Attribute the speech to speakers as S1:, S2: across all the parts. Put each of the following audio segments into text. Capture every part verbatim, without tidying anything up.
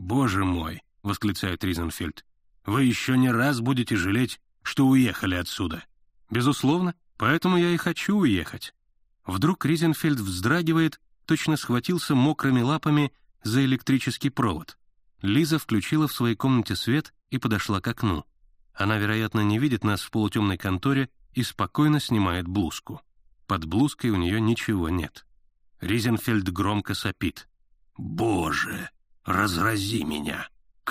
S1: «Боже мой!» — восклицает Ризенфельд. «Вы еще не раз будете жалеть, что уехали отсюда». «Безусловно, поэтому я и хочу уехать». Вдруг Ризенфельд вздрагивает, точно схватился мокрыми лапами за электрический провод. Лиза включила в своей комнате свет и подошла к окну. Она, вероятно, не видит нас в полутемной конторе и спокойно снимает блузку. Под блузкой у нее ничего нет. Ризенфельд громко сопит. «Боже, разрази меня!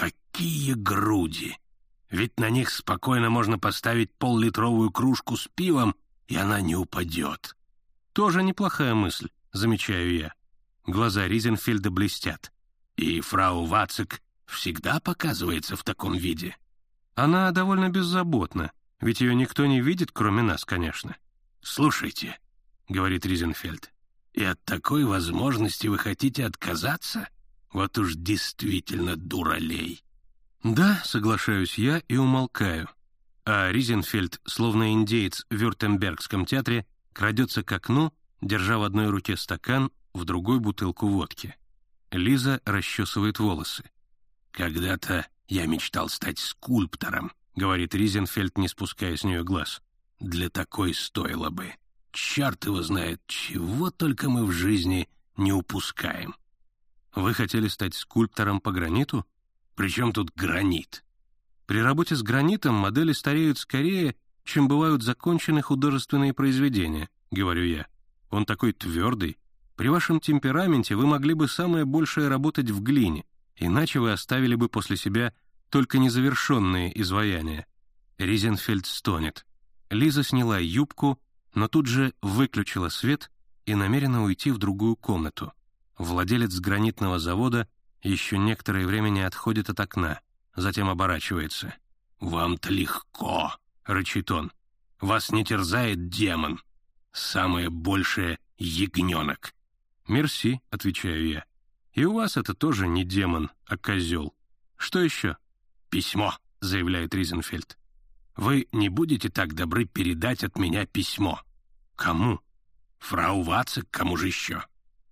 S1: Какие груди! Ведь на них спокойно можно поставить пол-литровую кружку с пивом, и она не упадет». «Тоже неплохая мысль», — замечаю я. Глаза Ризенфельда блестят. «И фрау Вацик всегда показывается в таком виде?» «Она довольно беззаботна, ведь ее никто не видит, кроме нас, конечно». «Слушайте», — говорит Ризенфельд, «и от такой возможности вы хотите отказаться? Вот уж действительно дуралей». «Да», — соглашаюсь я и умолкаю. А Ризенфельд, словно индеец в Вюртембергском театре, крадется к окну, держа в одной руке стакан, в другой бутылку водки. Лиза расчесывает волосы. «Когда-то я мечтал стать скульптором», — говорит Ризенфельд, не спуская с нее глаз. «Для такой стоило бы. Черт его знает, чего только мы в жизни не упускаем». «Вы хотели стать скульптором по граниту? Причем тут гранит?» «При работе с гранитом модели стареют скорее, чем бывают закончены художественные произведения», — говорю я. «Он такой твердый. При вашем темпераменте вы могли бы самое большее работать в глине, иначе вы оставили бы после себя только незавершенные изваяния». Ризенфельд стонет. Лиза сняла юбку, но тут же выключила свет и намерена уйти в другую комнату. Владелец гранитного завода еще некоторое время не отходит от окна, затем оборачивается. «Вам-то легко», — рычит он. «Вас не терзает демон. Самое большее — ягненок». «Мерси», — отвечаю я. «И у вас это тоже не демон, а козел. Что еще?» «Письмо», — заявляет Ризенфельд. «Вы не будете так добры передать от меня письмо?» «Кому?» «Фрау Вацик, кому же еще?»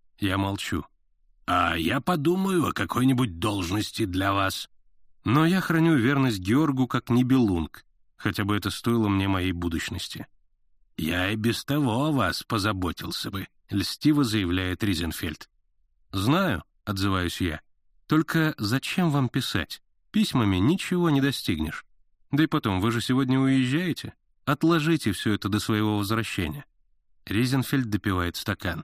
S1: Я молчу. «А я подумаю о какой-нибудь должности для вас». Но я храню верность Георгу как Нибелунг, хотя бы это стоило мне моей будущности. «Я и без того о вас позаботился бы», — льстиво заявляет Ризенфельд. «Знаю», — отзываюсь я. «Только зачем вам писать? Письмами ничего не достигнешь. Да и потом, вы же сегодня уезжаете. Отложите все это до своего возвращения». Ризенфельд допивает стакан.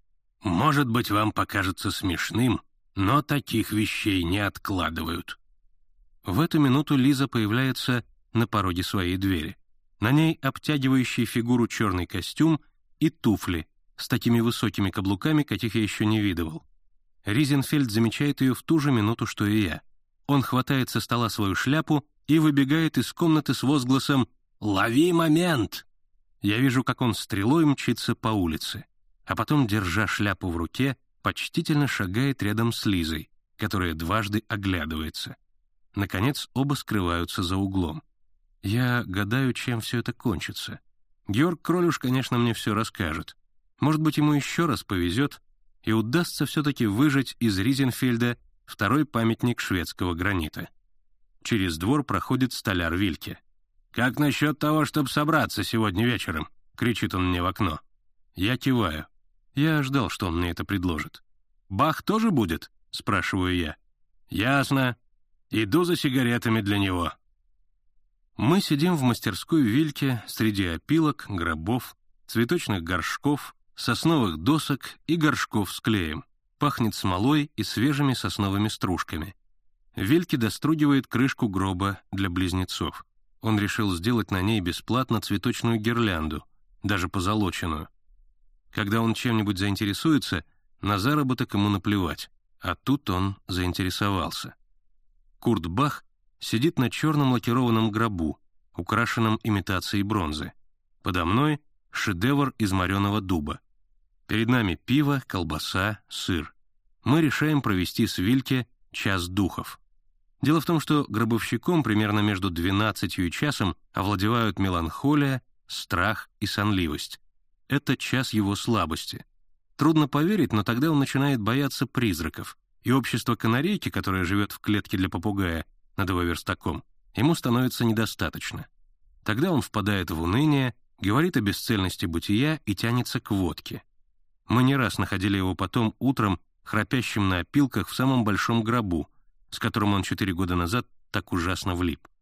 S1: «Может быть, вам покажется смешным, но таких вещей не откладывают». В эту минуту Лиза появляется на пороге своей двери. На ней обтягивающий фигуру черный костюм и туфли с такими высокими каблуками, каких я еще не видывал. Ризенфельд замечает ее в ту же минуту, что и я. Он хватает со стола свою шляпу и выбегает из комнаты с возгласом «Лови момент!». Я вижу, как он стрелой мчится по улице, а потом, держа шляпу в руке, почтительно шагает рядом с Лизой, которая дважды оглядывается. Наконец, оба скрываются за углом. Я гадаю, чем все это кончится. Георг Кролюш, конечно, мне все расскажет. Может быть, ему еще раз повезет, и удастся все-таки выжать из Ризенфельда второй памятник шведского гранита. Через двор проходит столяр Вильке. «Как насчет того, чтобы собраться сегодня вечером?» — кричит он мне в окно. Я киваю. Я ждал, что он мне это предложит. «Бах тоже будет?» — спрашиваю я. «Ясно. Иду за сигаретами для него». Мы сидим в мастерской Вильке среди опилок, гробов, цветочных горшков, сосновых досок и горшков с клеем. Пахнет смолой и свежими сосновыми стружками. Вильке достругивает крышку гроба для близнецов. Он решил сделать на ней бесплатно цветочную гирлянду, даже позолоченную. Когда он чем-нибудь заинтересуется, на заработок ему наплевать, а тут он заинтересовался. Курт Бах сидит на черном лакированном гробу, украшенном имитацией бронзы. Подо мной шедевр из мореного дуба. Перед нами пиво, колбаса, сыр. Мы решаем провести с Вильке час духов. Дело в том, что гробовщиком примерно между двенадцатью и часом овладевают меланхолия, страх и сонливость. Это час его слабости. Трудно поверить, но тогда он начинает бояться призраков, и общество канарейки, которое живет в клетке для попугая над его верстаком, ему становится недостаточно. Тогда он впадает в уныние, говорит о бесцельности бытия и тянется к водке. Мы не раз находили его потом утром храпящим на опилках в самом большом гробу, с которым он четыре года назад так ужасно влип.